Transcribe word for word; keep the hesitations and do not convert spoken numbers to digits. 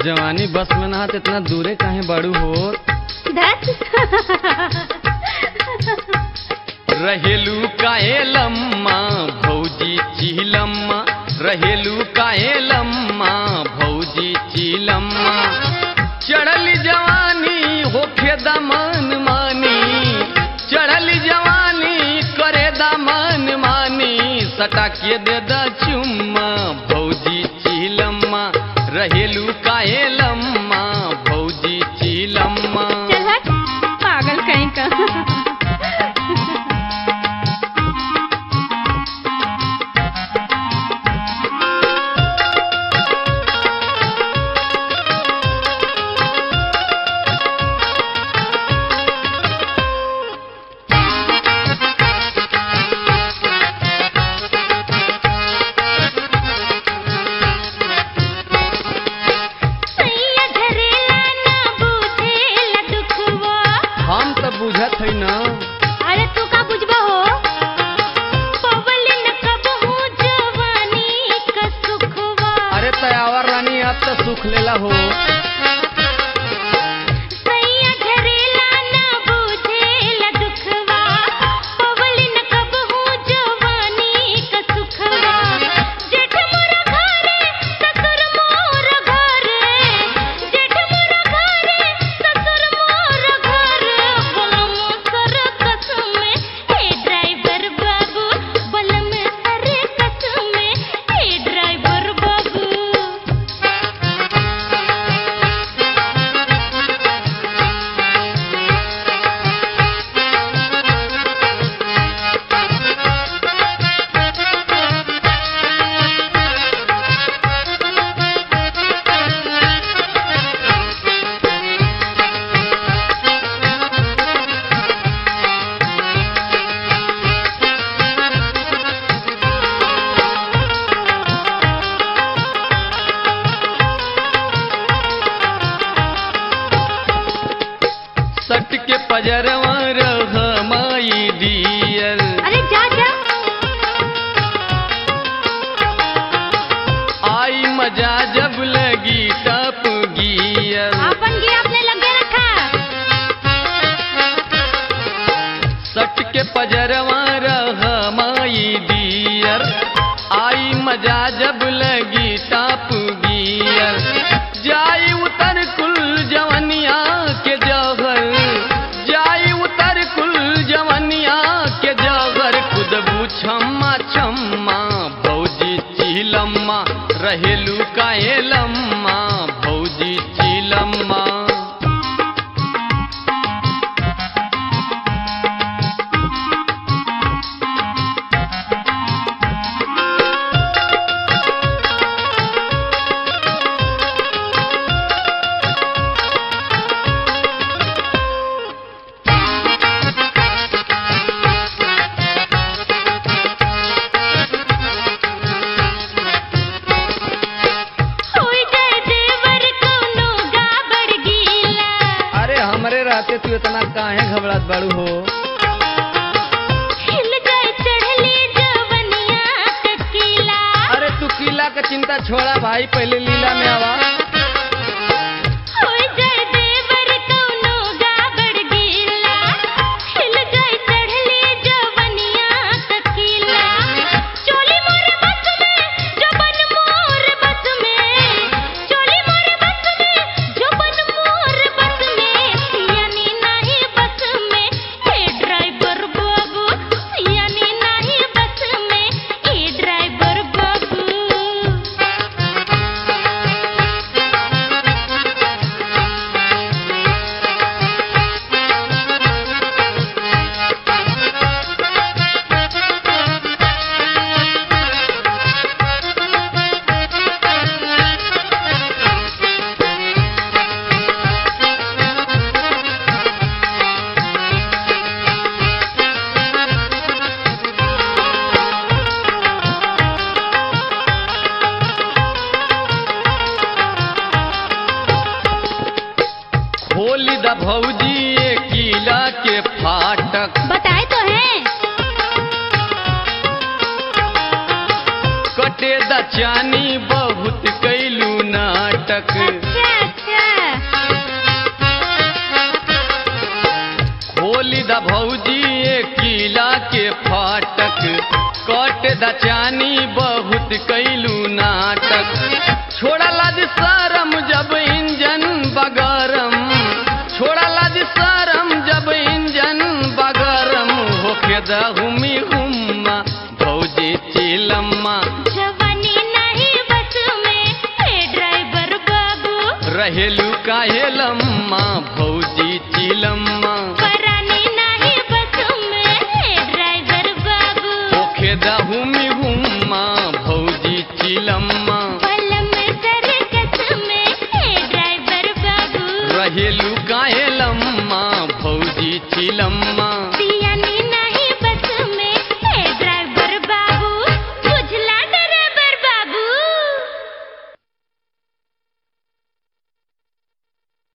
जवानी बस में ना हाथ इतना दूरे काहे बाड़ू हो। रहेलू काहे लम्मा भौजी चिलम्मा, रहेलू काहे लम्मा भौजी चिलम्मा। चढ़ल जवानी होखे दामन मानी, चढ़ल जवानी करे दामन मानी। सटा के दे दा चुम्मा भौजी चिलम्मा, रहेलू काहे लम्मा भौजी चिलम्मा। चल हट पागल कहीं का। बुझत है ना। अरे तू का बुझबा हो। पवलिन कब हो जवानी का सुखवा। अरे तयावर रानी अब तो सुख लेला हो। सैया घरेला ना बुझेला दुखवा, पवलिन कब हो जवानी का सुखवा। जेठ मोरा घरे ससुर मोरा घरे, जेठ मोरा घरे ससुर मोरा घरे। सट के पजरवा रह माई डियर। अरे जा जा। आई मजा जब लगी टप गियर। अपन गियर अपने लगे रखा। सट के पजरवा रह माई डियर, आई मजा जब लगी टप गियर। जाई उतर कुल जवनिया के जहर, जाई उतर कुल जवनिया के जहर। खुदबू छम्मा छम्मा भौजी चिलम्मा, रहेलू काहे लम्मा भौजी चिलम्मा। रहते तू इतना काहे घबरात बाड़ू हो। हिल जाए चढ़ली जवनिया के किला। अरे तू किला का चिंता छोड़ा भाई, पहले लीला में आवा। खोली दा भौजी ये किला के फाटक। बताए तो हैं। कटे दा चानी बहुत कैलू नाटक। अच्छा। खोली द भौजी ये किला के फाटक कट द चानी बहुत कैलू नाटक छोड़ा लाज शरम जब इंजन बगरम छोड़ा लाज शरम जब इंजन बगरम होके दहुमी हुम्मा भौजी चिलम्मा जवानी नहीं बस में हे ड्राइवर बाबू रहेलू काहे लम्मा भौजी चिलम्मा परानी नहीं बस में हे ड्राइवर बाबू होके दहुमी